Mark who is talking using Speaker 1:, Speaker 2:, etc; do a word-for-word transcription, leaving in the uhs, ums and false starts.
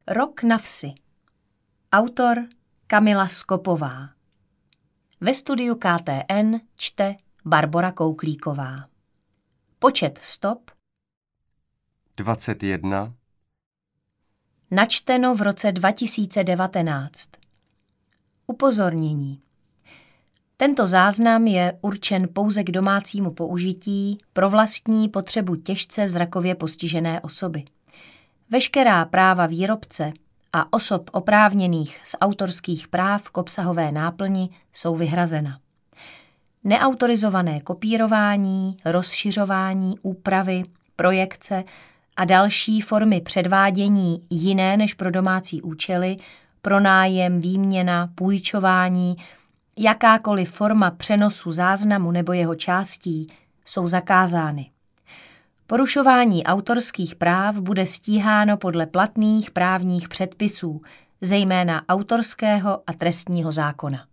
Speaker 1: Rok na vsi. Autor Kamila Skopová. Ve studiu K T N čte Barbora Kouklíková. Počet stop
Speaker 2: dvacet jedna.
Speaker 1: Načteno v roce dva tisíce devatenáct. Upozornění. Tento záznam je určen pouze k domácímu použití pro vlastní potřebu těžce zrakově postižené osoby. Veškerá práva výrobce a osob oprávněných z autorských práv k obsahové náplni jsou vyhrazena. Neautorizované kopírování, rozšiřování, úpravy, projekce a další formy předvádění jiné než pro domácí účely, pronájem, výměna, půjčování, jakákoliv forma přenosu záznamu nebo jeho částí jsou zakázány. Porušování autorských práv bude stíháno podle platných právních předpisů, zejména autorského a trestního zákona.